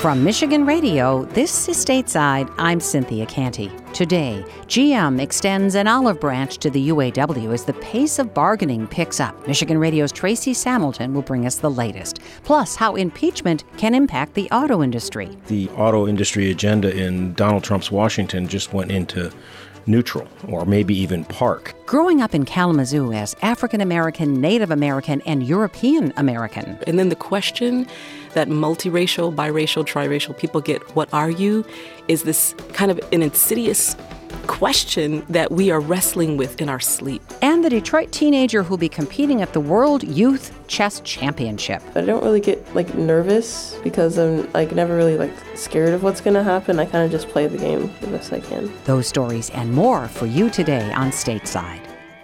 From Michigan Radio, this is Stateside. I'm Cynthia Canty. Today, GM extends an olive branch to the UAW as the pace of bargaining picks up. Michigan Radio's Tracy Samilton will bring us the latest. Plus, how impeachment can impact the auto industry. The auto industry agenda in Donald Trump's Washington just went into neutral, or maybe even park. Growing up in Kalamazoo as African American, Native American, and European American. And then the question that multiracial, biracial, triracial people get, what are you, is this kind of an insidious question that we are wrestling with in our sleep. And the Detroit teenager who'll be competing at the World Youth Chess Championship. I don't really get nervous because I'm never really scared of what's going to happen. I kind of just play the game the best I can. Those stories and more for you today on Stateside.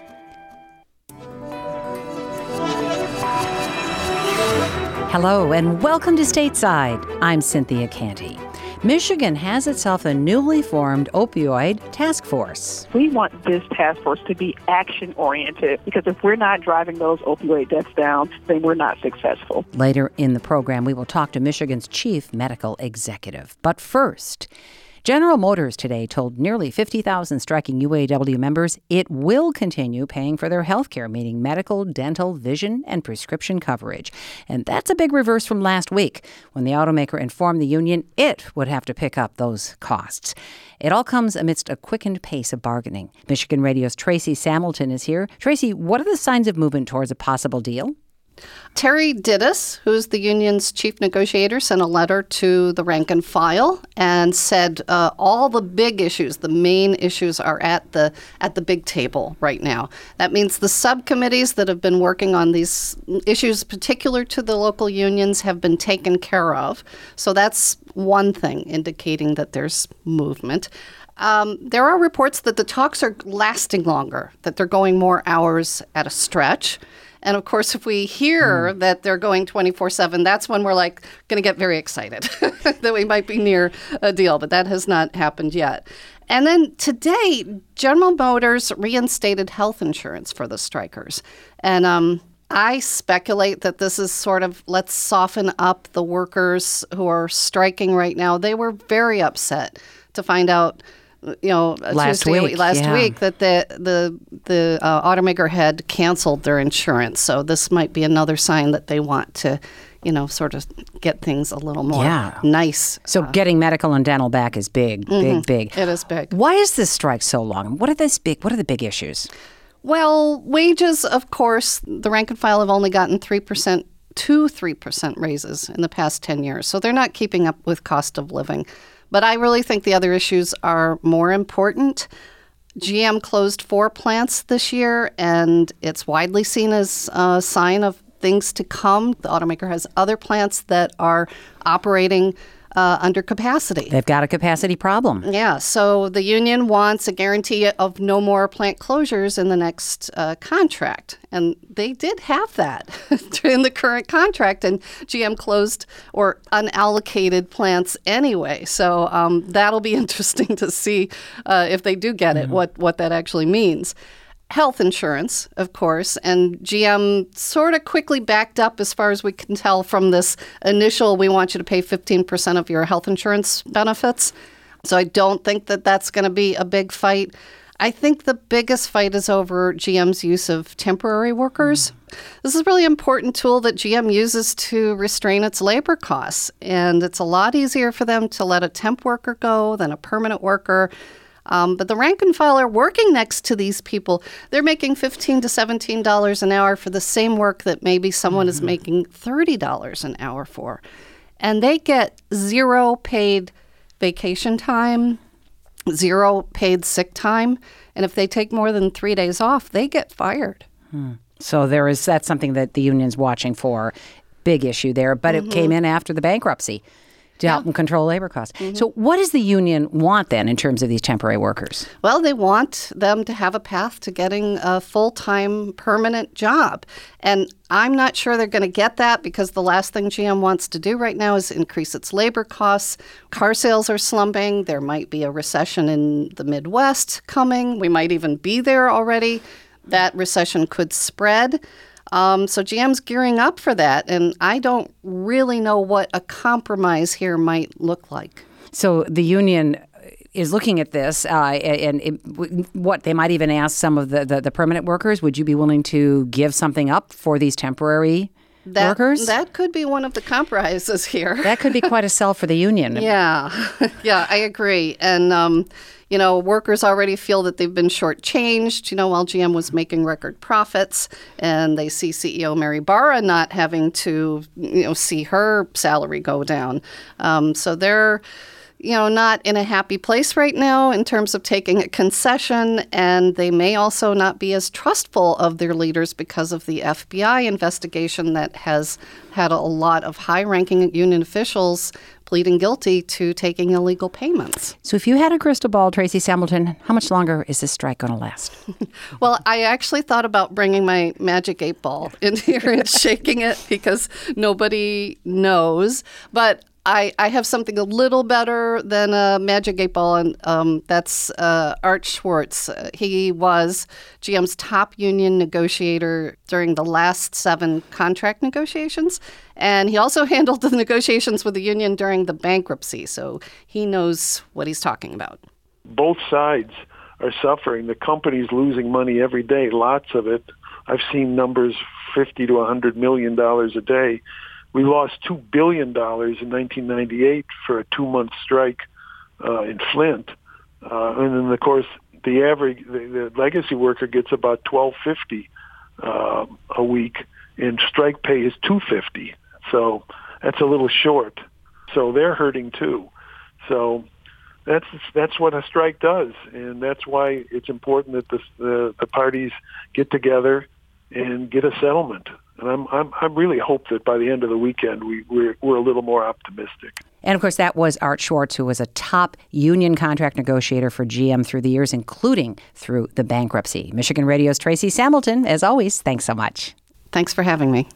Hello and welcome to Stateside. I'm Cynthia Canty. Michigan has itself a newly formed opioid task force. We want this task force to be action-oriented because if we're not driving those opioid deaths down, then we're not successful. Later in the program, we will talk to Michigan's chief medical executive. But first, General Motors today told nearly 50,000 striking UAW members it will continue paying for their health care, meaning medical, dental, vision, and prescription coverage. And that's a big reverse from last week when the automaker informed the union it would have to pick up those costs. It all comes amidst a quickened pace of bargaining. Michigan Radio's Tracy Samilton is here. Tracy, what are the signs of movement towards a possible deal? Terry Dittus, who's the union's chief negotiator, sent a letter to the rank and file and said all the big issues, the main issues, are at the big table right now. That means the subcommittees that have been working on these issues particular to the local unions have been taken care of. So that's one thing indicating that there's movement. There are reports that the talks are lasting longer, that they're going more hours at a stretch. And of course, if we hear that they're going 24/7, that's when we're going to get very excited that we might be near a deal. But that has not happened yet. And then today, General Motors reinstated health insurance for the strikers. And I speculate that this is sort of, let's soften up the workers who are striking right now. They were very upset to find out last week that the automaker had canceled their insurance. So this might be another sign that they want to, sort of get things a little more nice. So getting medical and dental back is big, big. It is big. Why is this strike so long? What are the big issues? Well, wages, of course, the rank and file have only gotten 3% raises in the past 10 years. So they're not keeping up with cost of living. But I really think the other issues are more important. GM closed 4 plants this year, and it's widely seen as a sign of things to come. The automaker has other plants that are operating under capacity. They've got a capacity problem. Yeah, so the union wants a guarantee of no more plant closures in the next contract. And they did have that in the current contract, and GM closed or unallocated plants anyway. So that'll be interesting to see if they do get it, what that actually means. Health insurance, of course, and GM sort of quickly backed up as far as we can tell from this initial, we want you to pay 15% of your health insurance benefits. So I don't think that that's going to be a big fight. I think the biggest fight is over GM's use of temporary workers. This is a really important tool that GM uses to restrain its labor costs, and it's a lot easier for them to let a temp worker go than a permanent worker. But the rank and file are working next to these people. They're making $15 to $17 an hour for the same work that maybe someone is making $30 an hour for. And they get 0 paid vacation time, 0 paid sick time. And if they take more than 3 days off, they get fired. So that's something that the union's watching for. Big issue there. But it came in after the bankruptcy to help them control labor costs. So what does the union want then in terms of these temporary workers? Well, they want them to have a path to getting a full-time permanent job. And I'm not sure they're going to get that because the last thing GM wants to do right now is increase its labor costs. Car sales are slumping. There might be a recession in the Midwest coming. We might even be there already. That recession could spread. So GM's gearing up for that, and I don't really know what a compromise here might look like. So the union is looking at this, what they might even ask some of the permanent workers. Would you be willing to give something up for these temporary workers? That could be one of the compromises here. That could be quite a sell for the union. Yeah, I agree. And, workers already feel that they've been shortchanged, while GM was making record profits. And they see CEO Mary Barra not having to, see her salary go down. So they're not in a happy place right now in terms of taking a concession, and they may also not be as trustful of their leaders because of the FBI investigation that has had a lot of high-ranking union officials pleading guilty to taking illegal payments. So if you had a crystal ball, Tracy Samuelton, how much longer is this strike going to last? Well, I actually thought about bringing my magic 8-ball in here and shaking it because nobody knows, but I have something a little better than a magic 8-ball, and that's Art Schwartz. He was GM's top union negotiator during the last 7 contract negotiations, and he also handled the negotiations with the union during the bankruptcy, so he knows what he's talking about. Both sides are suffering. The company's losing money every day, lots of it. I've seen numbers $50 to $100 million a day. We lost $2 billion in 1998 for a 2-month strike in Flint. And then, of course, the legacy worker gets about $12.50 a week, and strike pay is $2.50. So that's a little short. So they're hurting too. So that's what a strike does, and that's why it's important that the parties get together and get a settlement. And I really hope that by the end of the weekend we're a little more optimistic. And of course, that was Art Schwartz, who was a top union contract negotiator for GM through the years, including through the bankruptcy. Michigan Radio's Tracy Samuelton, as always, thanks so much. Thanks for having me.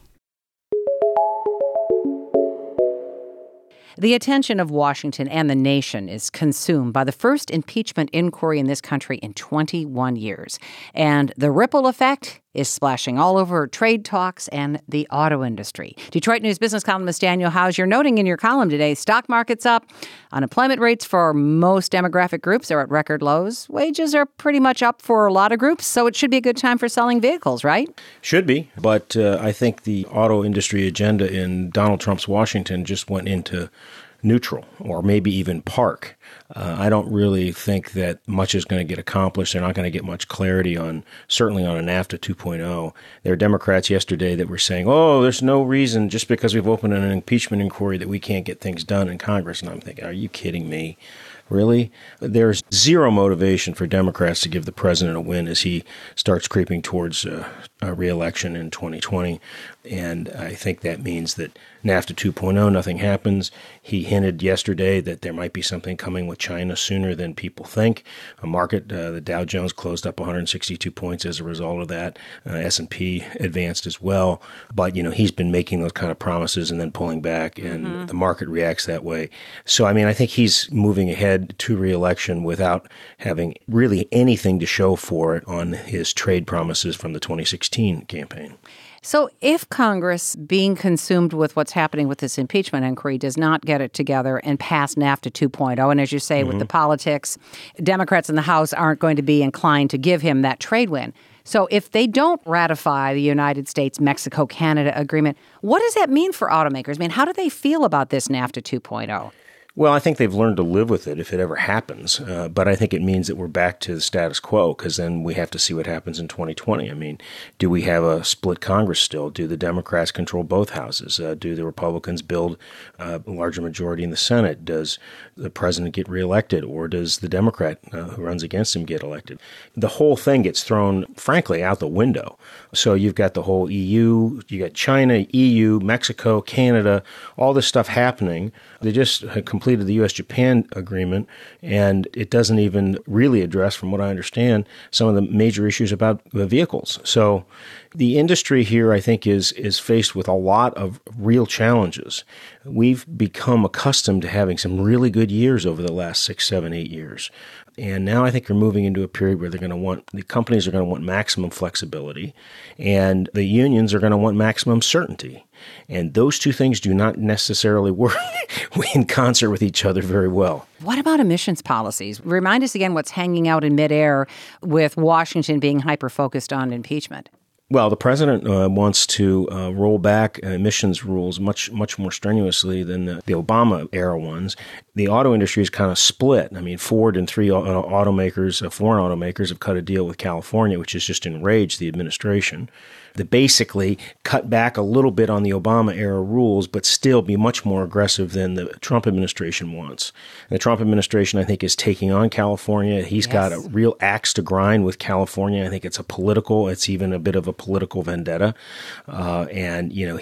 The attention of Washington and the nation is consumed by the first impeachment inquiry in this country in 21 years. And the ripple effect is splashing all over trade talks and the auto industry. Detroit News business columnist Daniel Howes, you're noting in your column today, stock market's up, unemployment rates for most demographic groups are at record lows, wages are pretty much up for a lot of groups, so it should be a good time for selling vehicles, right? Should be, but I think the auto industry agenda in Donald Trump's Washington just went into neutral or maybe even park. I don't really think that much is going to get accomplished. They're not going to get much clarity certainly on a NAFTA 2.0. There are Democrats yesterday that were saying, there's no reason just because we've opened an impeachment inquiry that we can't get things done in Congress. And I'm thinking, are you kidding me? Really? There's zero motivation for Democrats to give the president a win as he starts creeping towards a re-election in 2020. And I think that means that NAFTA 2.0, nothing happens. He hinted yesterday that there might be something coming with China sooner than people think. The Dow Jones closed up 162 points as a result of that. S&P advanced as well. But, he's been making those kind of promises and then pulling back, and the market reacts that way. So, I think he's moving ahead to re-election without having really anything to show for it on his trade promises from the 2016 campaign. So if Congress, being consumed with what's happening with this impeachment inquiry, does not get it together and pass NAFTA 2.0, and as you say, with the politics, Democrats in the House aren't going to be inclined to give him that trade win. So if they don't ratify the United States-Mexico-Canada agreement, what does that mean for automakers? How do they feel about this NAFTA 2.0? Well, I think they've learned to live with it if it ever happens. But I think it means that we're back to the status quo, because then we have to see what happens in 2020. Do we have a split Congress still? Do the Democrats control both houses? Do the Republicans build a larger majority in the Senate? Does the president get reelected, or does the Democrat who runs against him get elected? The whole thing gets thrown, frankly, out the window. So you've got the whole EU, you got China, EU, Mexico, Canada, all this stuff happening. They just completed the U.S.-Japan agreement, and it doesn't even really address, from what I understand, some of the major issues about the vehicles. So the industry here, I think, is faced with a lot of real challenges. We've become accustomed to having some really good years over the last 6, 7, 8 years. And now I think you're moving into a period where the companies are going to want maximum flexibility, and the unions are going to want maximum certainty. And those two things do not necessarily work in concert with each other very well. What about emissions policies? Remind us again what's hanging out in midair with Washington being hyper-focused on impeachment. Well, the president wants to roll back emissions rules much more strenuously than the Obama-era ones. The auto industry is kind of split. I mean, Ford and three foreign automakers have cut a deal with California, which has just enraged the administration. They basically cut back a little bit on the Obama-era rules, but still be much more aggressive than the Trump administration wants. The Trump administration, I think, is taking on California. He's got a real axe to grind with California. I think it's even a bit of a political vendetta. And, you know,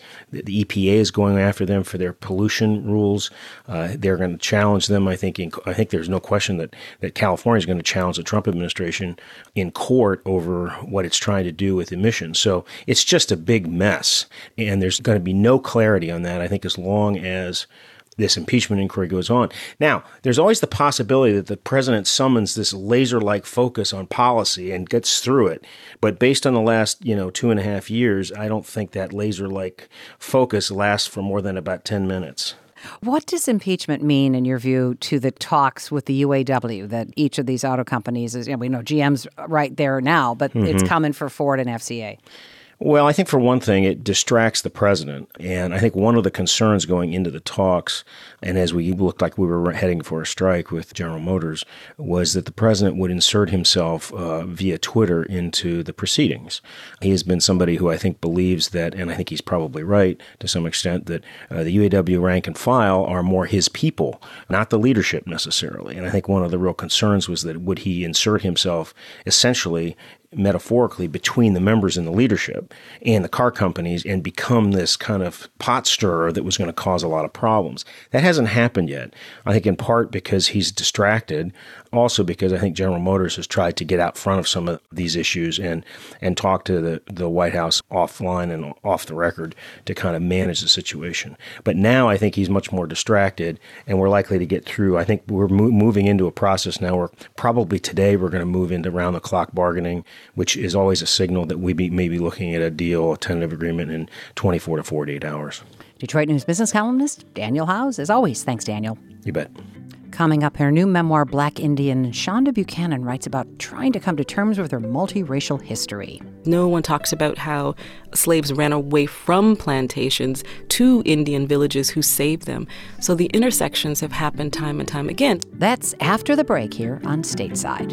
the EPA is going after them for their pollution rules. They're going to challenge them. I think there's no question that California is going to challenge the Trump administration in court over what it's trying to do with emissions. So it's just a big mess, and there's going to be no clarity on that, I think, as long as this impeachment inquiry goes on. Now, there's always the possibility that the president summons this laser-like focus on policy and gets through it. But based on the last, 2.5 years, I don't think that laser-like focus lasts for more than about 10 minutes. What does impeachment mean, in your view, to the talks with the UAW that each of these auto companies is? We know GM's right there now, but it's coming for Ford and FCA. Well, I think for one thing, it distracts the president. And I think one of the concerns going into the talks, and as we looked like we were heading for a strike with General Motors, was that the president would insert himself via Twitter into the proceedings. He has been somebody who I think believes that, and I think he's probably right to some extent, that the UAW rank and file are more his people, not the leadership necessarily. And I think one of the real concerns was that would he insert himself essentially metaphorically between the members in the leadership and the car companies and become this kind of pot stirrer that was going to cause a lot of problems. That hasn't happened yet. I think in part because he's distracted, also because I think General Motors has tried to get out front of some of these issues and talk to the White House offline and off the record to kind of manage the situation. But now I think he's much more distracted, and we're likely to get through. I think we're moving into a process now where probably today we're going to move into round-the-clock bargaining, which is always a signal that we may be looking at a deal, a tentative agreement in 24 to 48 hours. Detroit News business columnist Daniel Howes. As always, thanks, Daniel. You bet. Coming up, her new memoir, Black Indian, Shonda Buchanan writes about trying to come to terms with her multiracial history. No one talks about how slaves ran away from plantations to Indian villages who saved them. So the intersections have happened time and time again. That's after the break here on Stateside.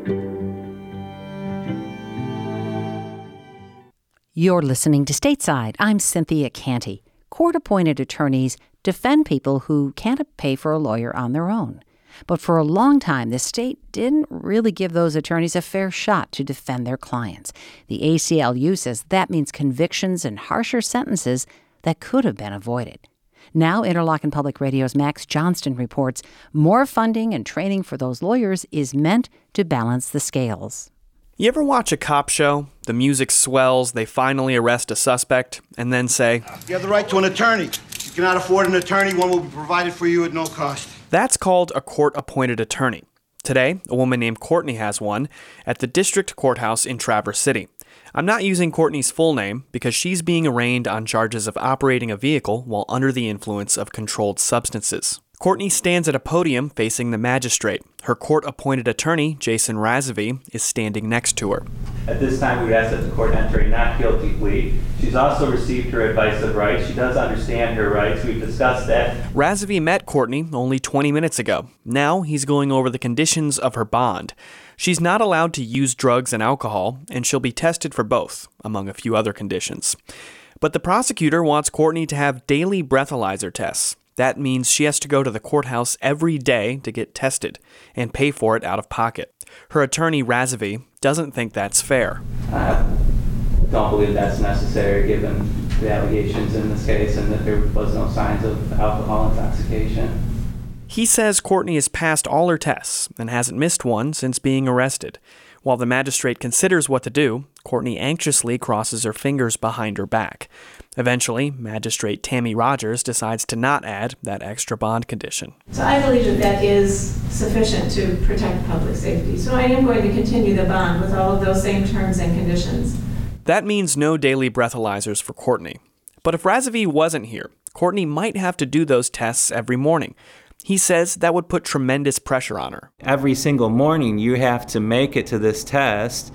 You're listening to Stateside. I'm Cynthia Canty. Court-appointed attorneys defend people who can't pay for a lawyer on their own. But for a long time, the state didn't really give those attorneys a fair shot to defend their clients. The ACLU says that means convictions and harsher sentences that could have been avoided. Now, Interlochen Public Radio's Max Johnston reports more funding and training for those lawyers is meant to balance the scales. You ever watch a cop show? The music swells, they finally arrest a suspect, and then say, "You have the right to an attorney. If you cannot afford an attorney, one will be provided for you at no cost." That's called a court-appointed attorney. Today, a woman named Courtney has one at the district courthouse in Traverse City. I'm not using Courtney's full name because she's being arraigned on charges of operating a vehicle while under the influence of controlled substances. Courtney stands at a podium facing the magistrate. Her court-appointed attorney, Jason Razavy, is standing next to her. At this time, we would ask that the court enter a not guilty plea. She's also received her advice of rights. She does understand her rights. We've discussed that. Razavy met Courtney only 20 minutes ago. Now he's going over the conditions of her bond. She's not allowed to use drugs and alcohol, and she'll be tested for both, among a few other conditions. But the prosecutor wants Courtney to have daily breathalyzer tests. That means she has to go to the courthouse every day to get tested and pay for it out of pocket. Her attorney, Razavy, doesn't think that's fair. I don't believe that's necessary given the allegations in this case and that there was no signs of alcohol intoxication. He says Courtney has passed all her tests and hasn't missed one since being arrested. While the magistrate considers what to do, Courtney anxiously crosses her fingers behind her back. Eventually, Magistrate Tammy Rogers decides to not add that extra bond condition. So I believe that is sufficient to protect public safety. So I am going to continue the bond with all of those same terms and conditions. That means no daily breathalyzers for Courtney. But if Razavi wasn't here, Courtney might have to do those tests every morning. He says that would put tremendous pressure on her. Every single morning you have to make it to this test,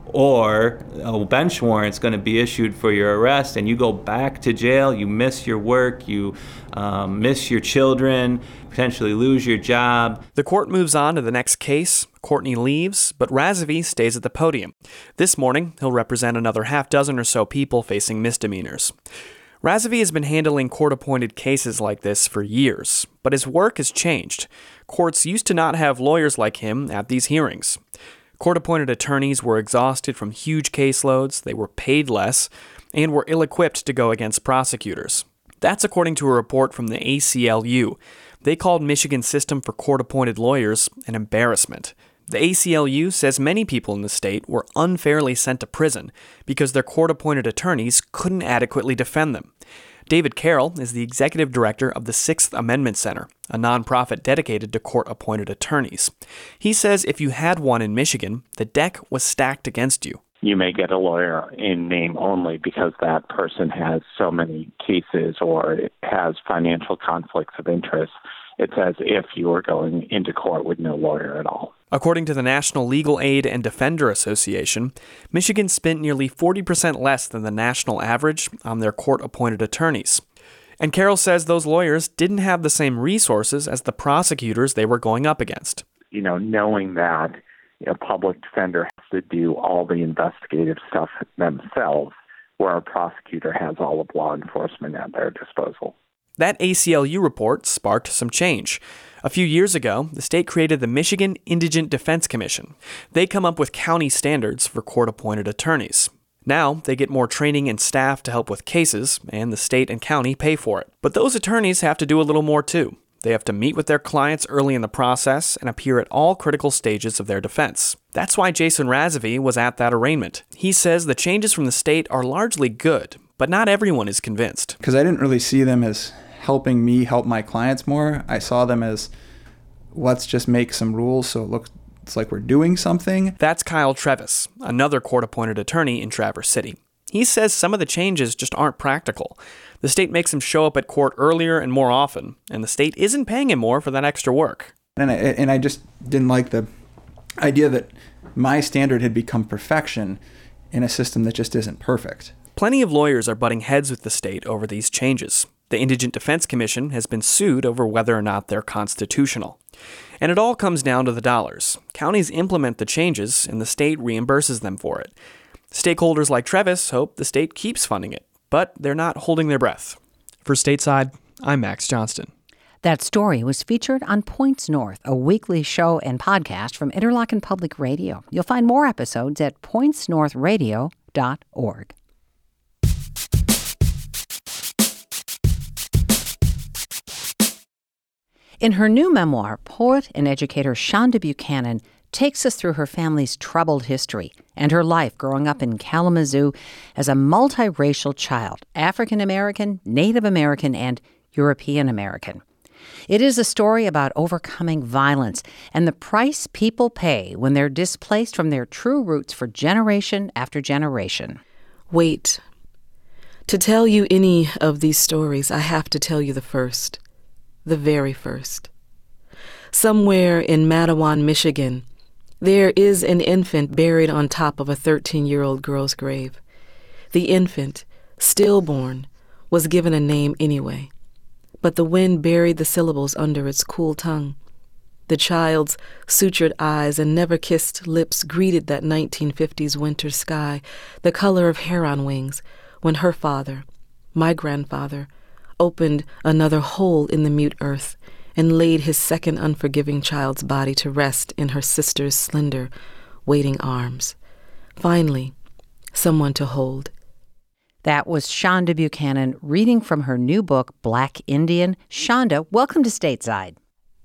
or a bench warrant's going to be issued for your arrest, and you go back to jail, you miss your work, you miss your children, potentially lose your job. The court moves on to the next case. Courtney leaves, but Razavi stays at the podium. This morning, he'll represent another half dozen or so people facing misdemeanors. Razavi has been handling court-appointed cases like this for years, but his work has changed. Courts used to not have lawyers like him at these hearings. Court-appointed attorneys were exhausted from huge caseloads, they were paid less, and were ill-equipped to go against prosecutors. That's according to a report from the ACLU. They called Michigan's system for court-appointed lawyers an embarrassment. The ACLU says many people in the state were unfairly sent to prison because their court-appointed attorneys couldn't adequately defend them. David Carroll is the executive director of the Sixth Amendment Center, a nonprofit dedicated to court-appointed attorneys. He says if you had one in Michigan, the deck was stacked against you. You may get a lawyer in name only because that person has so many cases or has financial conflicts of interest. It's as if you were going into court with no lawyer at all. According to the National Legal Aid and Defender Association, Michigan spent nearly 40% less than the national average on their court-appointed attorneys. And Carroll says those lawyers didn't have the same resources as the prosecutors they were going up against. Knowing that a public defender has to do all the investigative stuff themselves, where a prosecutor has all of law enforcement at their disposal. That ACLU report sparked some change. A few years ago, the state created the Michigan Indigent Defense Commission. They come up with county standards for court-appointed attorneys. Now, they get more training and staff to help with cases, and the state and county pay for it. But those attorneys have to do a little more too. They have to meet with their clients early in the process and appear at all critical stages of their defense. That's why Jason Razavi was at that arraignment. He says the changes from the state are largely good, but not everyone is convinced. Because I didn't really see them as helping me help my clients more. I saw them as, let's just make some rules so it looks like we're doing something. That's Kyle Trevis, another court-appointed attorney in Traverse City. He says some of the changes just aren't practical. The state makes him show up at court earlier and more often, and the state isn't paying him more for that extra work. And I just didn't like the idea that my standard had become perfection in a system that just isn't perfect. Plenty of lawyers are butting heads with the state over these changes. The Indigent Defense Commission has been sued over whether or not they're constitutional. And it all comes down to the dollars. Counties implement the changes, and the state reimburses them for it. Stakeholders like Trevis hope the state keeps funding it, but they're not holding their breath. For Stateside, I'm Max Johnston. That story was featured on Points North, a weekly show and podcast from Interlochen Public Radio. You'll find more episodes at pointsnorthradio.org. In her new memoir, poet and educator Shonda Buchanan takes us through her family's troubled history and her life growing up in Kalamazoo as a multiracial child, African American, Native American, and European American. It is a story about overcoming violence and the price people pay when they're displaced from their true roots for generation after generation. Wait. To tell you any of these stories, I have to tell you the first. The very first. Somewhere in Mattawan, Michigan, there is an infant buried on top of a 13-year-old girl's grave. The infant, stillborn, was given a name anyway, but the wind buried the syllables under its cool tongue. The child's sutured eyes and never-kissed lips greeted that 1950s winter sky, the color of heron wings, when her father, my grandfather, opened another hole in the mute earth and laid his second unforgiving child's body to rest in her sister's slender, waiting arms. Finally, someone to hold. That was Shonda Buchanan reading from her new book, Black Indian. Shonda, welcome to Stateside.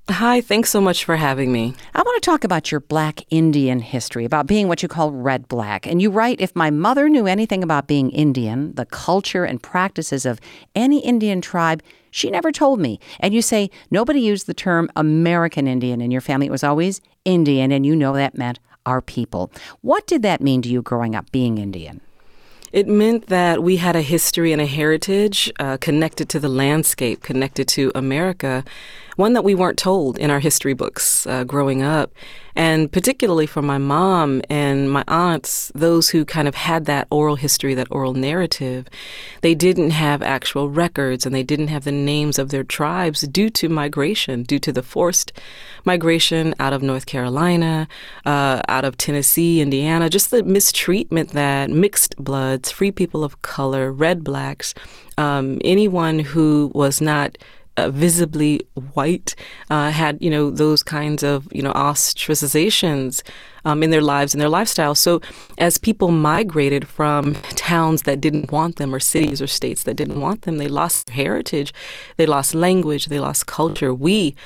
Hi, thanks so much for having me. I want to talk about your Black Indian history, about being what you call red black. And you write, if my mother knew anything about being Indian, the culture and practices of any Indian tribe, she never told me. And you say nobody used the term American Indian in your family. It was always Indian, and you know that meant our people. What did that mean to you growing up, being Indian? It meant that we had a history and a heritage connected to the landscape, connected to America, one that we weren't told in our history books growing up. And particularly for my mom and my aunts, those who kind of had that oral history, that oral narrative, they didn't have actual records and they didn't have the names of their tribes due to migration, due to the forced migration out of North Carolina, out of Tennessee, Indiana, just the mistreatment that mixed bloods, free people of color, red blacks, anyone who was not visibly white had, those kinds of, ostracizations in their lives and their lifestyle. So as people migrated from towns that didn't want them or cities or states that didn't want them, they lost their heritage, they lost language, they lost culture. We,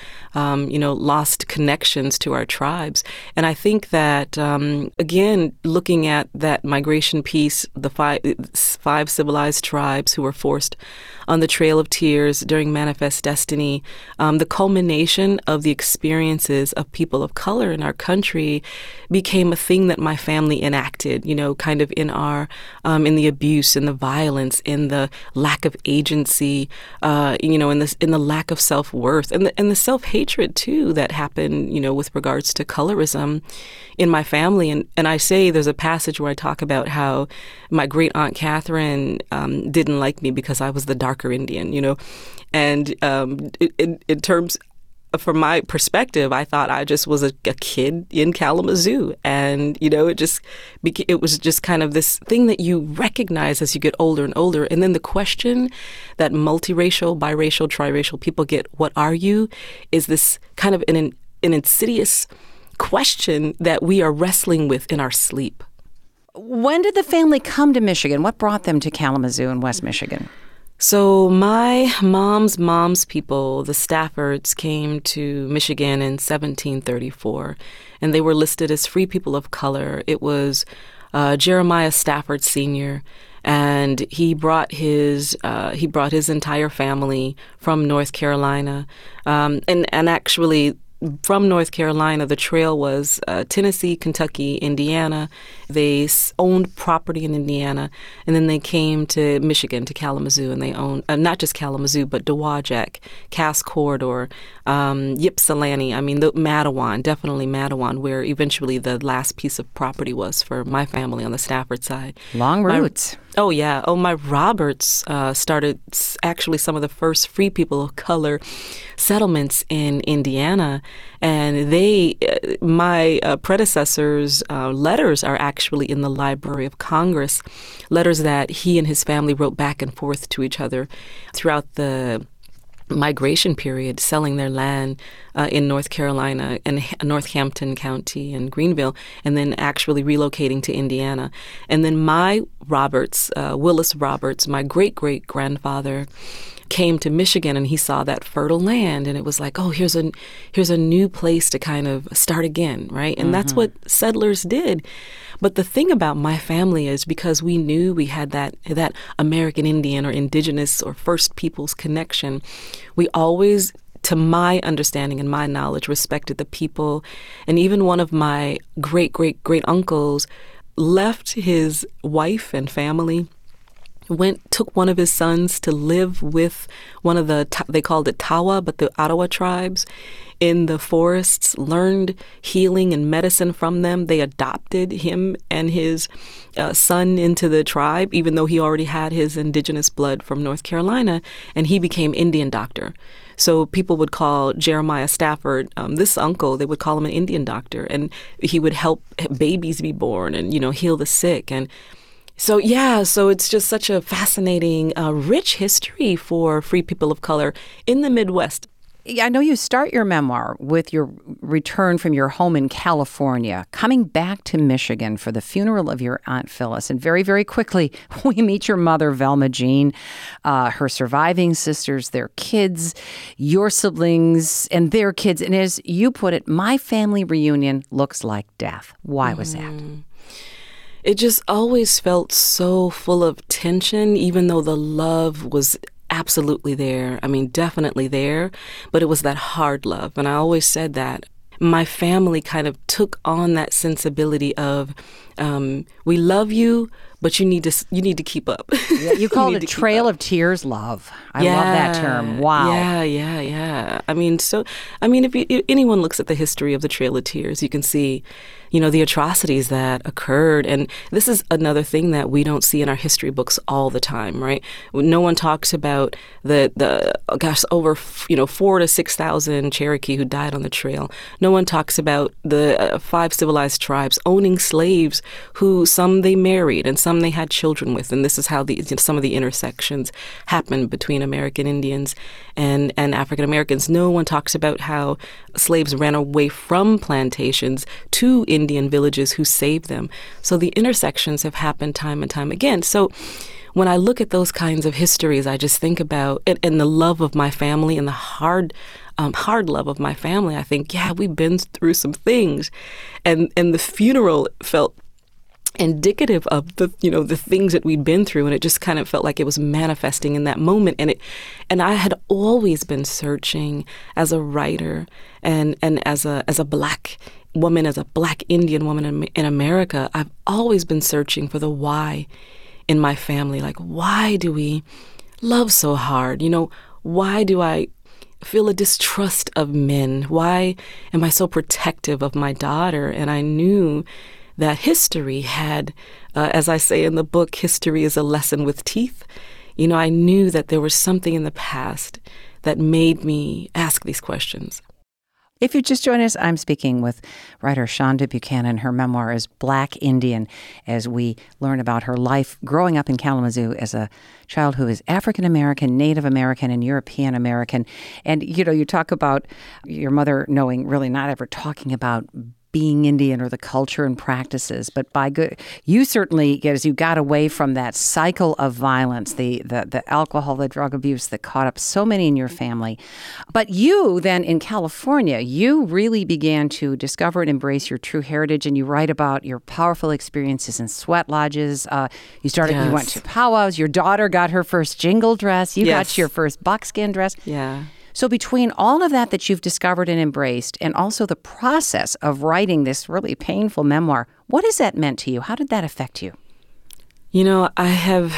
lost connections to our tribes. And I think that, again, looking at that migration piece, the five civilized tribes who were forced on the Trail of Tears during Manifest Destiny, the culmination of the experiences of people of color in our country became a thing that my family enacted, kind of in our, in the abuse, in the violence, in the lack of agency, in the lack of self-worth, and the self-hatred too that happened, with regards to colorism in my family. And I say there's a passage where I talk about how my great aunt Catherine didn't like me because I was the darker Indian, and in terms. From my perspective, I thought I just was a kid in Kalamazoo. And, it was just kind of this thing that you recognize as you get older and older. And then the question that multiracial, biracial, triracial people get, what are you, is this kind of an insidious question that we are wrestling with in our sleep. When did the family come to Michigan? What brought them to Kalamazoo in West Michigan? So my mom's people, the Staffords, came to Michigan in 1734, and they were listed as free people of color. It was Jeremiah Stafford Sr., and he brought his entire family from North Carolina, and actually. From North Carolina, the trail was Tennessee, Kentucky, Indiana. They owned property in Indiana, and then they came to Michigan, to Kalamazoo, and they owned not just Kalamazoo, but Dowagiac, Cass Corridor, Ypsilanti. I mean, the Matawan, definitely Matawan, where eventually the last piece of property was for my family on the Stafford side. Long roots. My Roberts started actually some of the first free people of color settlements in Indiana. And my predecessor's letters are actually in the Library of Congress, letters that he and his family wrote back and forth to each other throughout the migration period, selling their land in North Carolina and Northampton County and Greenville, and then actually relocating to Indiana. And then my Roberts, Willis Roberts, my great-great-grandfather, came to Michigan, and he saw that fertile land, and it was like, oh, here's a new place to kind of start again, right? And that's what settlers did. But the thing about my family is, because we knew we had that American Indian or indigenous or First Peoples connection, we always, to my understanding and my knowledge, respected the people. And even one of my great-great-great-uncles left his wife and family, took one of his sons to live with one of they called it Tawa, but the Ottawa tribes in the forests, learned healing and medicine from them. They adopted him and his son into the tribe, even though he already had his indigenous blood from North Carolina, and he became Indian doctor. So people would call Jeremiah Stafford, this uncle, they would call him an Indian doctor, and he would help babies be born and, heal the sick. And so it's just such a fascinating, rich history for free people of color in the Midwest. I know you start your memoir with your return from your home in California, coming back to Michigan for the funeral of your Aunt Phyllis. And very, very quickly, we meet your mother, Velma Jean, her surviving sisters, their kids, your siblings, and their kids. And as you put it, my family reunion looks like death. Why was that? It just always felt so full of tension, even though the love was absolutely there. I mean, definitely there, but it was that hard love. And I always said that my family kind of took on that sensibility of, we love you, but you need to keep up. Yeah, you called it Trail of Tears love. I love that term. Wow. Yeah. I mean, if anyone looks at the history of the Trail of Tears, you can see, the atrocities that occurred. And this is another thing that we don't see in our history books all the time, right? No one talks about over 4,000 to 6,000 Cherokee who died on the trail. No one talks about the 5 civilized tribes owning slaves who some they married and some they had children with. And this is how some of the intersections happened between American Indians and African Americans. No one talks about how slaves ran away from plantations to Indian villages who saved them. So the intersections have happened time and time again. So when I look at those kinds of histories, I just think about it and the love of my family and the hard love of my family. I think, we've been through some things. And the funeral felt indicative of the things that we'd been through, and it just kind of felt like it was manifesting in that moment. And I had always been searching as a writer and as a Black woman, as a Black Indian woman in America. I've always been searching for the why in my family. Like, why do we love so hard? Why do I feel a distrust of men? Why am I so protective of my daughter? And I knew that history had, as I say in the book, history is a lesson with teeth. I knew that there was something in the past that made me ask these questions. If you just join us, I'm speaking with writer Shonda Buchanan. Her memoir is Black Indian, as we learn about her life growing up in Kalamazoo as a child who is African American, Native American, and European American. And, you talk about your mother knowing, really not ever talking about being Indian or the culture and practices, but you certainly, as you got away from that cycle of violence, the alcohol, the drug abuse that caught up so many in your family. But you then in California, you really began to discover and embrace your true heritage, and you write about your powerful experiences in sweat lodges. You went to powwows. Your daughter got her first jingle dress. You got your first buckskin dress. Yeah. So between all of that you've discovered and embraced, and also the process of writing this really painful memoir, what has that meant to you? How did that affect you? I have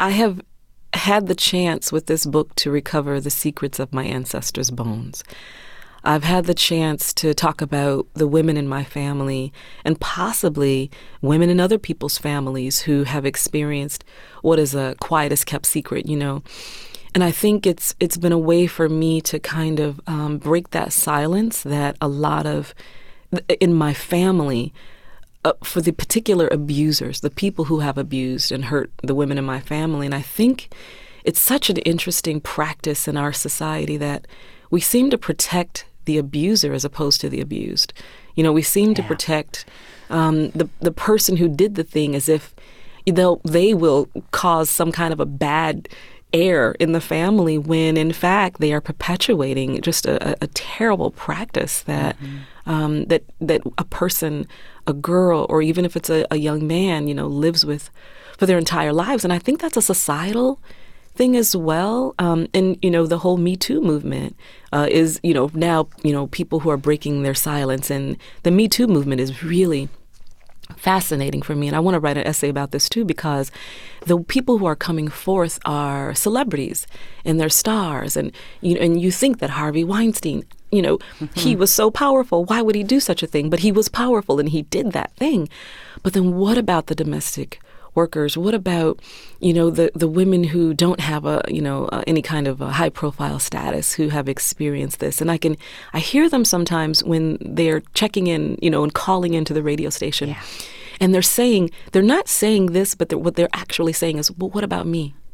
had the chance with this book to recover the secrets of my ancestors' bones. I've had the chance to talk about the women in my family and possibly women in other people's families who have experienced what is a quietest kept secret, And I think it's been a way for me to kind of break that silence that a lot of, in my family, for the particular abusers, the people who have abused and hurt the women in my family. And I think it's such an interesting practice in our society that we seem to protect the abuser as opposed to the abused. We seem to protect the person who did the thing as if they will cause some kind of a bad air in the family, when in fact they are perpetuating just a terrible practice that that a person, a girl, or even if it's a young man, lives with for their entire lives. And I think that's a societal thing as well. And the whole Me Too movement is now people who are breaking their silence, and the Me Too movement is really fascinating for me. And I want to write an essay about this too, because the people who are coming forth are celebrities and they're stars. And you think that Harvey Weinstein, he was so powerful. Why would he do such a thing? But he was powerful and he did that thing. But then what about the domestic workers? What about, the women who don't have any kind of a high profile status, who have experienced this? And I hear them sometimes when they're checking in, and calling into the radio station. Yeah. And they're not saying this, but what they're actually saying is, well, what about me?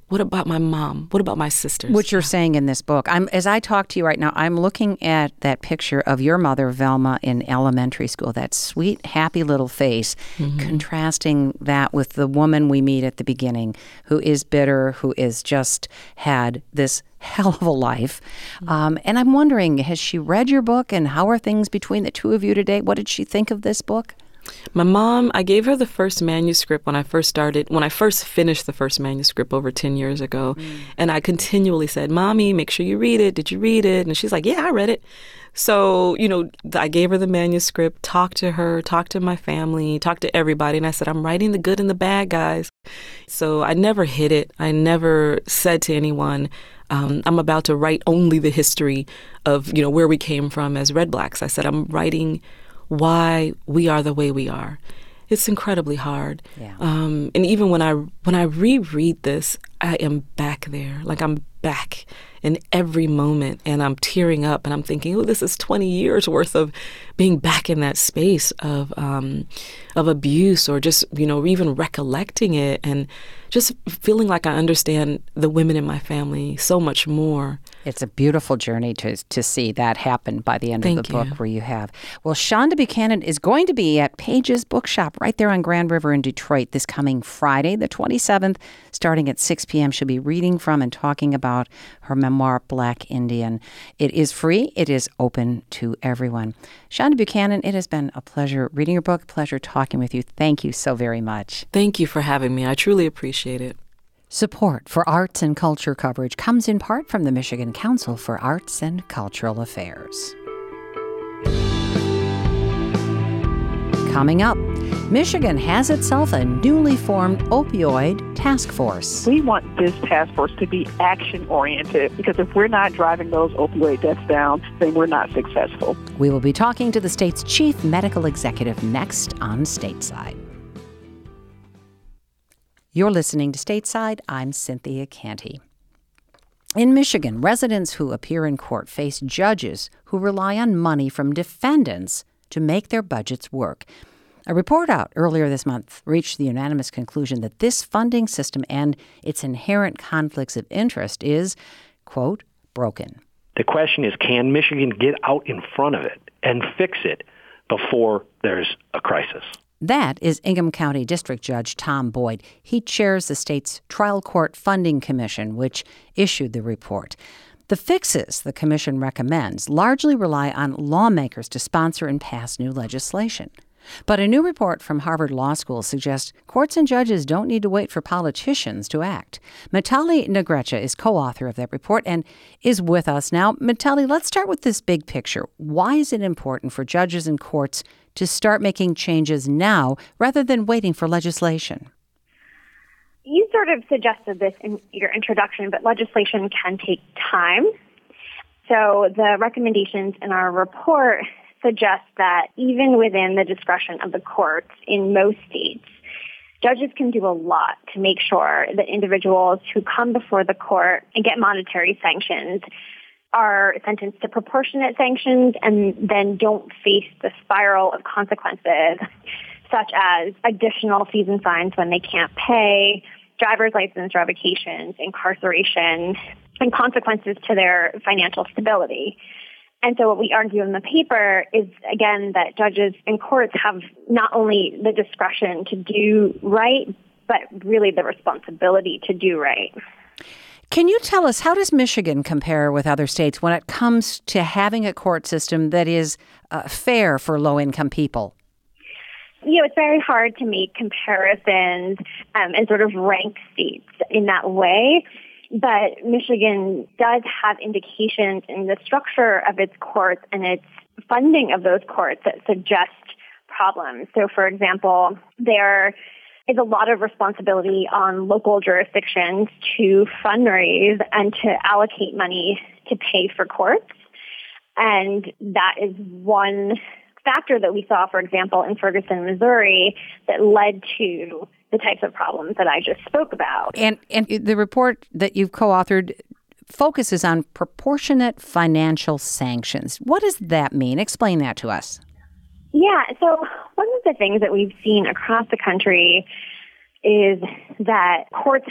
What about my mom? What about my sisters? Which you're saying in this book. As I talk to you right now, I'm looking at that picture of your mother, Velma, in elementary school, that sweet, happy little face, contrasting that with the woman we meet at the beginning, who is bitter, who is just had this hell of a life. And I'm wondering, has she read your book, and how are things between the two of you today? What did she think of this book? My mom, I gave her the first manuscript when I first finished the first manuscript over 10 years ago. And I continually said, Mommy, make sure you read it. Did you read it? And she's like, yeah, I read it. So, I gave her the manuscript, talked to her, talked to my family, talked to everybody. And I said, I'm writing the good and the bad, guys. So I never hid it. I never said to anyone, I'm about to write only the history of, where we came from as Red Blacks. I said, I'm writing why we are the way we are. It's incredibly hard. Yeah. And even when I reread this, I am back there. Like, I'm back in every moment, and I'm tearing up, and I'm thinking, this is 20 years worth of being back in that space of abuse, or just, even recollecting it, and just feeling like I understand the women in my family so much more. It's a beautiful journey to see that happen by the end of the book where you have. Well, Shonda Buchanan is going to be at Page's Bookshop right there on Grand River in Detroit this coming Friday, the 27th, starting at 6 p.m. She'll be reading from and talking about her memoir, Black Indian. It is free. It is open to everyone. Shonda Buchanan, it has been a pleasure reading your book, pleasure talking with you. Thank you so very much. Thank you for having me. I truly appreciate it. Support for arts and culture coverage comes in part from the Michigan Council for Arts and Cultural Affairs. Coming up, Michigan has itself a newly formed opioid task force. We want this task force to be action-oriented, because if we're not driving those opioid deaths down, then we're not successful. We will be talking to the state's chief medical executive next on Stateside. You're listening to Stateside. I'm Cynthia Canty. In Michigan, residents who appear in court face judges who rely on money from defendants to make their budgets work. A report out earlier this month reached the unanimous conclusion that this funding system and its inherent conflicts of interest is, quote, broken. The question is, can Michigan get out in front of it and fix it before there's a crisis? That is Ingham County District Judge Tom Boyd. He chairs the state's Trial Court Funding Commission, which issued the report. The fixes the commission recommends largely rely on lawmakers to sponsor and pass new legislation. But a new report from Harvard Law School suggests courts and judges don't need to wait for politicians to act. Mitali Negrecha is co-author of that report and is with us now. Mitali, let's start with this big picture. Why is it important for judges and courts to start making changes now rather than waiting for legislation? You sort of suggested this in your introduction, but legislation can take time. So the recommendations in our report suggest that even within the discretion of the courts in most states, judges can do a lot to make sure that individuals who come before the court and get monetary sanctions are sentenced to proportionate sanctions and then don't face the spiral of consequences, such as additional fees and fines when they can't pay, driver's license revocations, incarceration, and consequences to their financial stability. And so what we argue in the paper is, again, that judges and courts have not only the discretion to do right, but really the responsibility to do right. Can you tell us, how does Michigan compare with other states when it comes to having a court system that is fair for low-income people? It's very hard to make comparisons and sort of rank states in that way. But Michigan does have indications in the structure of its courts and its funding of those courts that suggest problems. So, for example, there is a lot of responsibility on local jurisdictions to fundraise and to allocate money to pay for courts. And that is one factor that we saw, for example, in Ferguson, Missouri, that led to the types of problems that I just spoke about. And the report that you've co-authored focuses on proportionate financial sanctions. What does that mean? Explain that to us. Yeah, so one of the things that we've seen across the country is that courts have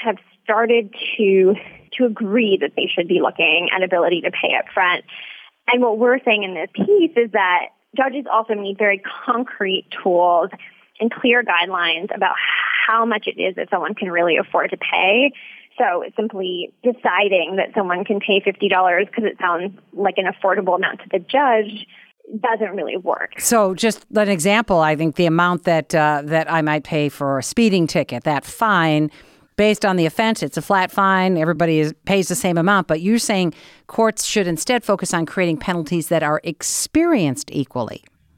started to agree that they should be looking at ability to pay up front. And what we're saying in this piece is that judges also need very concrete tools and clear guidelines about how much it is that someone can really afford to pay. So simply deciding that someone can pay $50 because it sounds like an affordable amount to the judge doesn't really work. So just an example, I think the amount that I might pay for a speeding ticket, that fine, based on the offense, it's a flat fine. Everybody pays the same amount. But you're saying courts should instead focus on creating penalties that are experienced equally.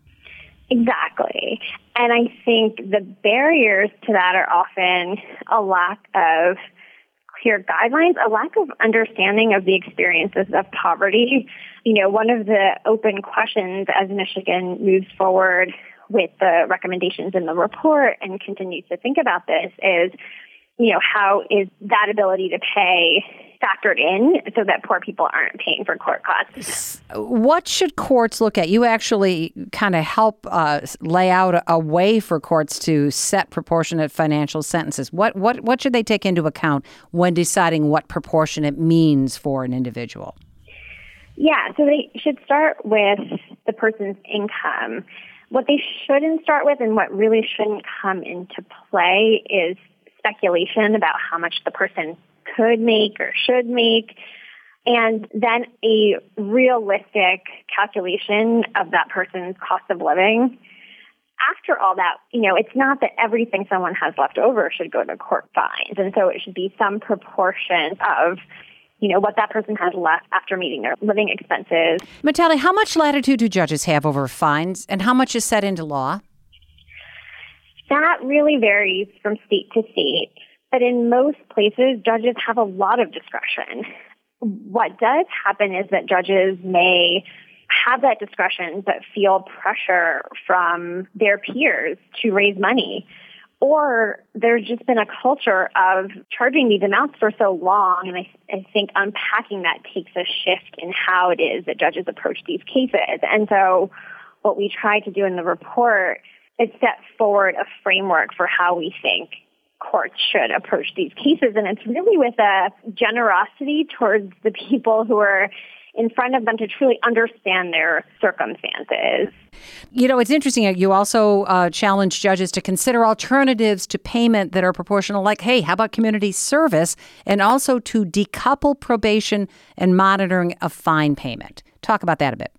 Exactly. And I think the barriers to that are often a lack of clear guidelines, a lack of understanding of the experiences of poverty. One of the open questions as Michigan moves forward with the recommendations in the report and continues to think about this is, how is that ability to pay factored in so that poor people aren't paying for court costs? What should courts look at? You actually kind of help lay out a way for courts to set proportionate financial sentences. What should they take into account when deciding what proportionate means for an individual? Yeah, so they should start with the person's income. What they shouldn't start with and what really shouldn't come into play is speculation about how much the person could make or should make, and then a realistic calculation of that person's cost of living. After all that, it's not that everything someone has left over should go to court fines, and so it should be some proportion of what that person has left after meeting their living expenses. Mitali, how much latitude do judges have over fines, and how much is set into law? That really varies from state to state, but in most places, judges have a lot of discretion. What does happen is that judges may have that discretion but feel pressure from their peers to raise money. Or there's just been a culture of charging these amounts for so long, and I think unpacking that takes a shift in how it is that judges approach these cases. And so what we try to do in the report is set forward a framework for how we think courts should approach these cases. And it's really with a generosity towards the people who are in front of them to truly understand their circumstances. It's interesting. You also challenge judges to consider alternatives to payment that are proportional, like, hey, how about community service, and also to decouple probation and monitoring of fine payment. Talk about that a bit.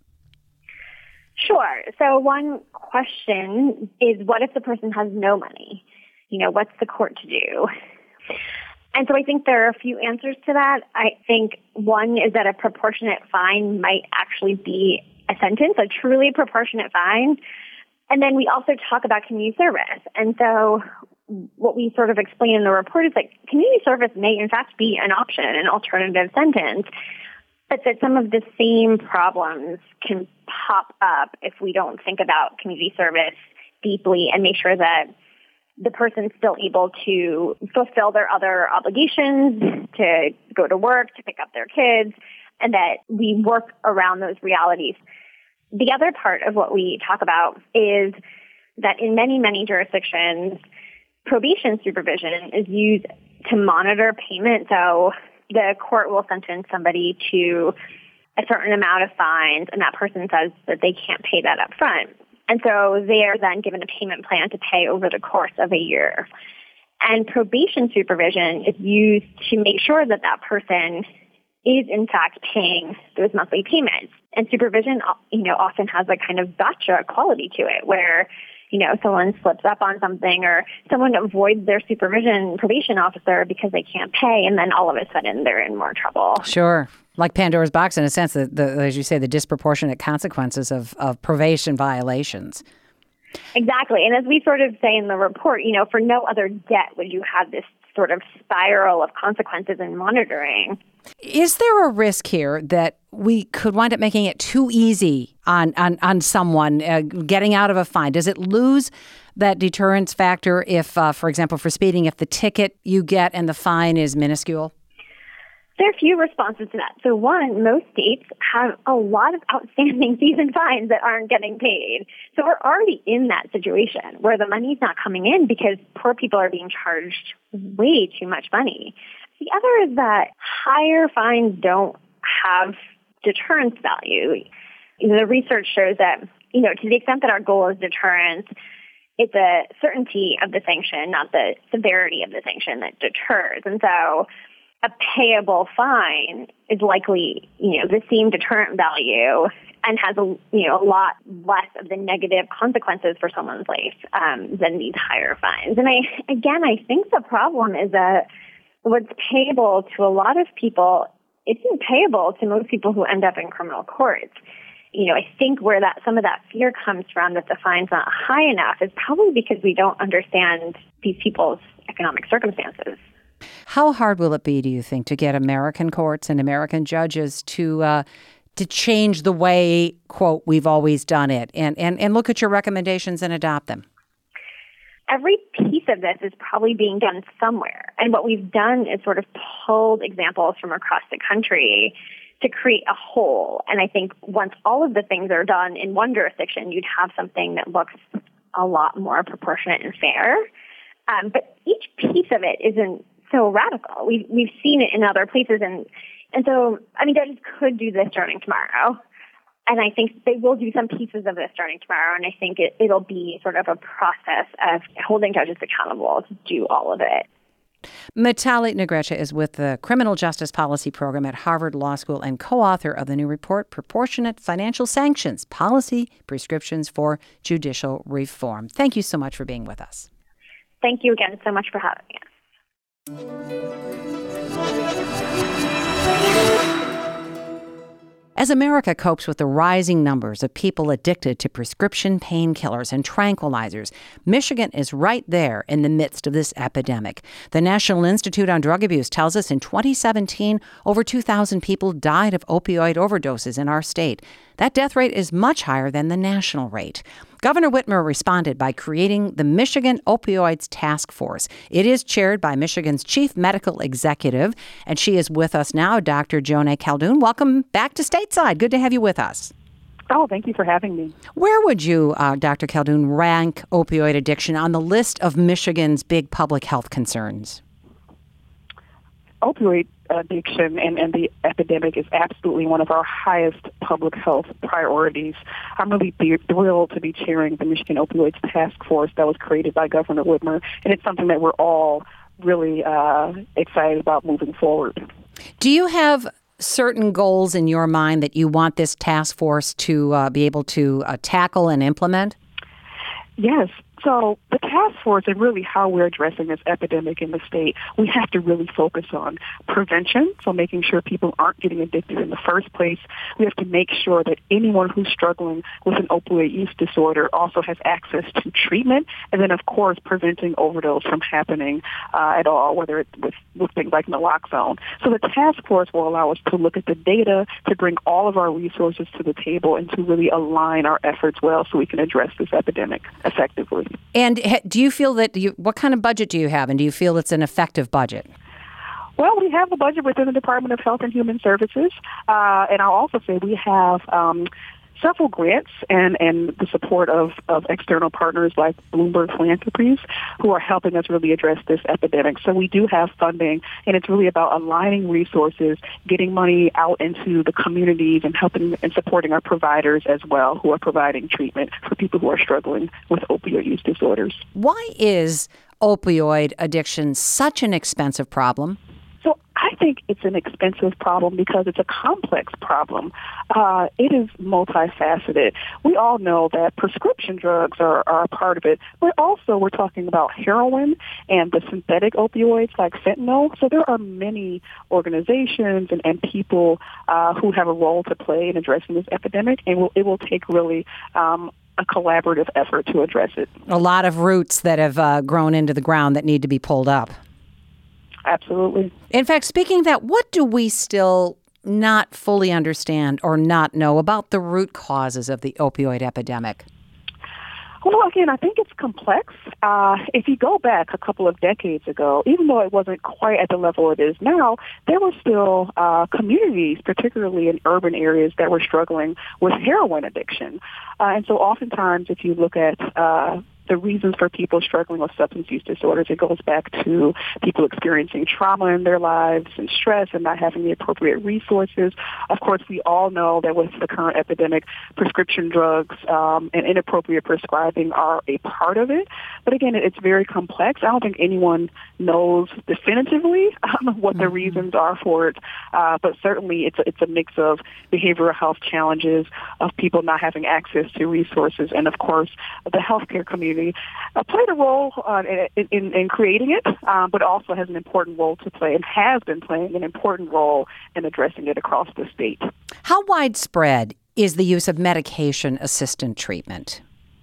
Sure. So one question is, what if the person has no money? What's the court to do? And so I think there are a few answers to that. I think one is that a proportionate fine might actually be a sentence, a truly proportionate fine. And then we also talk about community service. And so what we sort of explain in the report is that community service may in fact be an option, an alternative sentence, but that some of the same problems can pop up if we don't think about community service deeply and make sure that the person's still able to fulfill their other obligations, to go to work, to pick up their kids, and that we work around those realities. The other part of what we talk about is that in many, many jurisdictions, probation supervision is used to monitor payment. So the court will sentence somebody to a certain amount of fines, and that person says that they can't pay that up front. And so they are then given a payment plan to pay over the course of a year. And probation supervision is used to make sure that that person is in fact paying those monthly payments. And supervision, often has a kind of gotcha quality to it where, someone slips up on something or someone avoids their probation officer because they can't pay, and then all of a sudden they're in more trouble. Sure. Like Pandora's box in a sense, as you say, the disproportionate consequences of probation violations. Exactly. And as we sort of say in the report, for no other debt would you have this sort of spiral of consequences and monitoring. Is there a risk here that we could wind up making it too easy on someone getting out of a fine? Does it lose that deterrence factor if, for example, for speeding, if the ticket you get and the fine is minuscule? There are a few responses to that. So one, most states have a lot of outstanding fees and fines that aren't getting paid. So we're already in that situation where the money's not coming in because poor people are being charged way too much money. The other is that higher fines don't have deterrence value. The research shows that, to the extent that our goal is deterrence, it's a certainty of the sanction, not the severity of the sanction that deters. And so a payable fine is likely, the same deterrent value and has a lot less of the negative consequences for someone's life than these higher fines. And I think the problem is that what's payable to a lot of people isn't payable to most people who end up in criminal courts. I think where some of that fear comes from that the fine's not high enough is probably because we don't understand these people's economic circumstances. How hard will it be, do you think, to get American courts and American judges to change the way, quote, we've always done it, and look at your recommendations and adopt them? Every piece of this is probably being done somewhere. And what we've done is sort of pulled examples from across the country to create a whole. And I think once all of the things are done in one jurisdiction, you'd have something that looks a lot more proportionate and fair. But each piece of it isn't so radical. We've seen it in other places. And so, judges could do this starting tomorrow. And I think they will do some pieces of this starting tomorrow. And I think it'll be sort of a process of holding judges accountable to do all of it. Mitali Negrecha is with the Criminal Justice Policy Program at Harvard Law School and co-author of the new report, Proportionate Financial Sanctions, Policy Prescriptions for Judicial Reform. Thank you so much for being with us. Thank you again so much for having me. As America copes with the rising numbers of people addicted to prescription painkillers and tranquilizers, Michigan is right there in the midst of this epidemic. The National Institute on Drug Abuse tells us in 2017, over 2,000 people died of opioid overdoses in our state. That death rate is much higher than the national rate. Governor Whitmer responded by creating the Michigan Opioids Task Force. It is chaired by Michigan's chief medical executive, and she is with us now, Dr. Jonee Khaldun. Welcome back to Stateside. Good to have you with us. Oh, thank you for having me. Where would you, Dr. Khaldun, rank opioid addiction on the list of Michigan's big public health concerns? Opioid addiction and the epidemic is absolutely one of our highest public health priorities. I'm really thrilled to be chairing the Michigan Opioids Task Force that was created by Governor Whitmer, and it's something that we're all really excited about moving forward. Do you have certain goals in your mind that you want this task force to be able to tackle and implement? Yes. So the task force and really how we're addressing this epidemic in the state, we have to really focus on prevention, so making sure people aren't getting addicted in the first place. We have to make sure that anyone who's struggling with an opioid use disorder also has access to treatment, and then, of course, preventing overdose from happening at all, whether it's with things like naloxone. So the task force will allow us to look at the data, to bring all of our resources to the table, and to really align our efforts well so we can address this epidemic effectively. And do you feel that what kind of budget do you have, and do you feel it's an effective budget? Well, we have a budget within the Department of Health and Human Services, and I'll also say we have several grants and the support of external partners like Bloomberg Philanthropies who are helping us really address this epidemic. So we do have funding, and it's really about aligning resources, getting money out into the communities, and helping and supporting our providers as well who are providing treatment for people who are struggling with opioid use disorders. Why is opioid addiction such an expensive problem? So I think it's an expensive problem because it's a complex problem. It is multifaceted. We all know that prescription drugs are a part of it, but also we're talking about heroin and the synthetic opioids like fentanyl. So there are many organizations and people who have a role to play in addressing this epidemic, and it will take really a collaborative effort to address it. A lot of roots that have grown into the ground that need to be pulled up. Absolutely. In fact, speaking of that, what do we still not fully understand or not know about the root causes of the opioid epidemic? Well, again, I think it's complex. If you go back a couple of decades ago, even though it wasn't quite at the level it is now, there were still communities, particularly in urban areas, that were struggling with heroin addiction. And so oftentimes, if you look at the reasons for people struggling with substance use disorders. It goes back to people experiencing trauma in their lives and stress and not having the appropriate resources. Of course, we all know that with the current epidemic, prescription drugs and inappropriate prescribing are a part of it. But again, it's very complex. I don't think anyone knows definitively what the reasons are for it. But certainly it's a mix of behavioral health challenges, of people not having access to resources, and of course the healthcare community played a role in creating it, but also has an important role to play and has been playing an important role in addressing it across the state. How widespread is the use of medication-assisted treatment?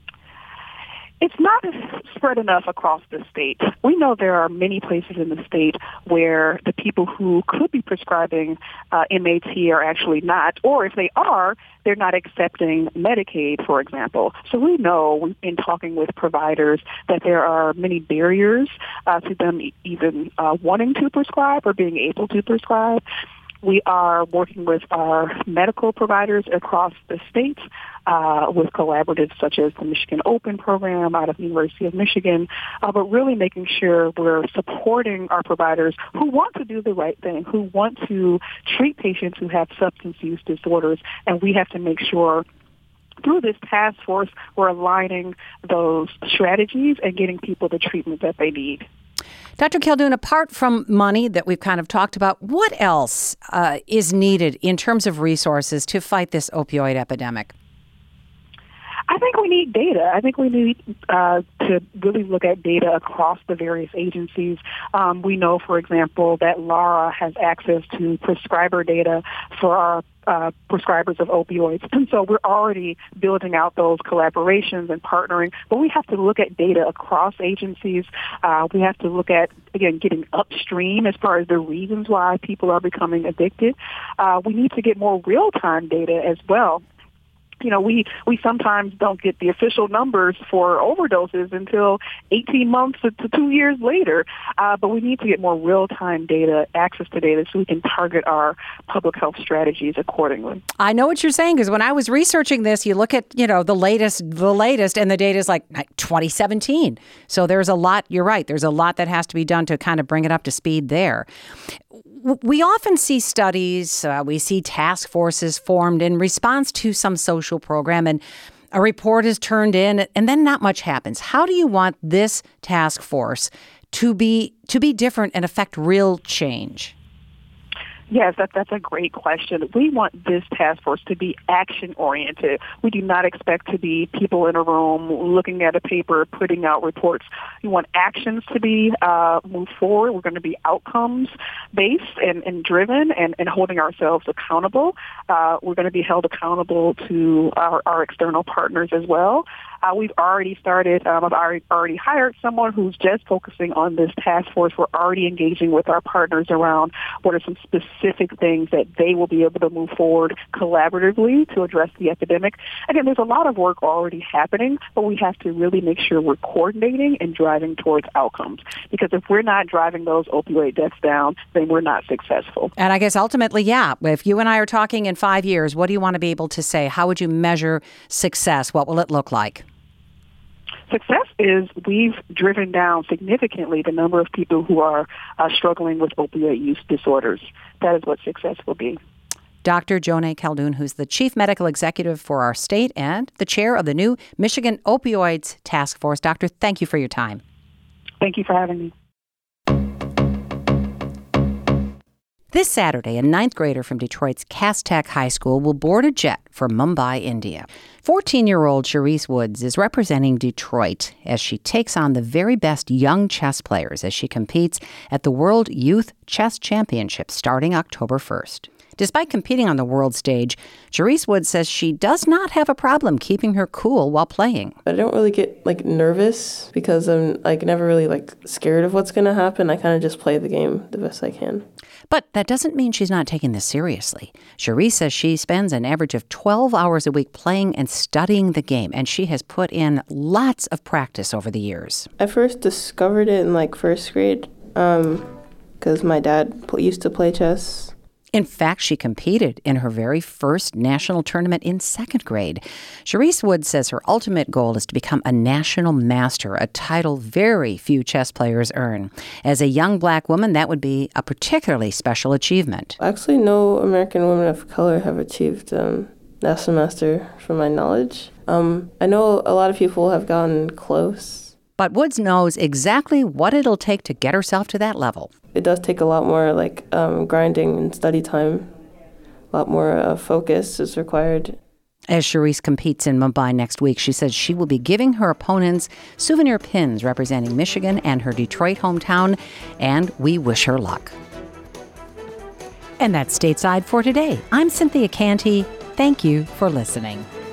It's not spread enough across the state. We know there are many places in the state where the people who could be prescribing MAT are actually not, or if they are, they're not accepting Medicaid, for example. So we know in talking with providers that there are many barriers to them even wanting to prescribe or being able to prescribe. We are working with our medical providers across the state with collaboratives such as the Michigan Open program out of the University of Michigan, but really making sure we're supporting our providers who want to do the right thing, who want to treat patients who have substance use disorders, and we have to make sure through this task force we're aligning those strategies and getting people the treatment that they need. Dr. Khaldoun, apart from money that we've kind of talked about, what else is needed in terms of resources to fight this opioid epidemic? I think we need data. I think we need to really look at data across the various agencies. We know, for example, that LARA has access to prescriber data for our prescribers of opioids. And so we're already building out those collaborations and partnering, but we have to look at data across agencies. We have to look at, again, getting upstream as far as the reasons why people are becoming addicted. We need to get more real-time data as well. You know, we sometimes don't get the official numbers for overdoses until 18 months to 2 years later, but we need to get more real-time data, access to data, so we can target our public health strategies accordingly. I know what you're saying, because when I was researching this, you look at, the latest, and the data is like 2017. So there's a lot, you're right, there's a lot that has to be done to kind of bring it up to speed there. We often see studies, we see task forces formed in response to some social program, and a report is turned in, and then not much happens. How do you want this task force to be different and affect real change? Yes, that's a great question. We want this task force to be action-oriented. We do not expect to be people in a room looking at a paper, putting out reports. We want actions to be moved forward. We're going to be outcomes-based and driven and holding ourselves accountable. We're going to be held accountable to our external partners as well. We've already started, I've already hired someone who's just focusing on this task force. We're already engaging with our partners around what are some specific things that they will be able to move forward collaboratively to address the epidemic. Again, there's a lot of work already happening, but we have to really make sure we're coordinating and driving towards outcomes. Because if we're not driving those opioid deaths down, then we're not successful. And I guess ultimately, yeah, if you and I are talking in 5 years, what do you want to be able to say? How would you measure success? What will it look like? Success is we've driven down significantly the number of people who are struggling with opioid use disorders. That is what success will be. Dr. Joneigh Khaldoun, who's the Chief Medical Executive for our state and the chair of the new Michigan Opioids Task Force. Doctor, thank you for your time. Thank you for having me. This Saturday, a ninth grader from Detroit's Cass Tech High School will board a jet for Mumbai, India. 14-year-old Cherise Woods is representing Detroit as she takes on the very best young chess players as she competes at the World Youth Chess Championships starting October 1st. Despite competing on the world stage, Cherise Woods says she does not have a problem keeping her cool while playing. I don't really get nervous because I'm never really scared of what's going to happen. I kind of just play the game the best I can. But that doesn't mean she's not taking this seriously. Cherise says she spends an average of 12 hours a week playing and studying the game, and she has put in lots of practice over the years. I first discovered it in first grade because my dad used to play chess. In fact, she competed in her very first national tournament in second grade. Cherise Wood says her ultimate goal is to become a national master, a title very few chess players earn. As a young black woman, that would be a particularly special achievement. Actually, no American women of color have achieved national master from my knowledge. I know a lot of people have gotten close. But Woods knows exactly what it'll take to get herself to that level. It does take a lot more grinding and study time. A lot more focus is required. As Cherise competes in Mumbai next week, she says she will be giving her opponents souvenir pins representing Michigan and her Detroit hometown, and we wish her luck. And that's Stateside for today. I'm Cynthia Canty. Thank you for listening.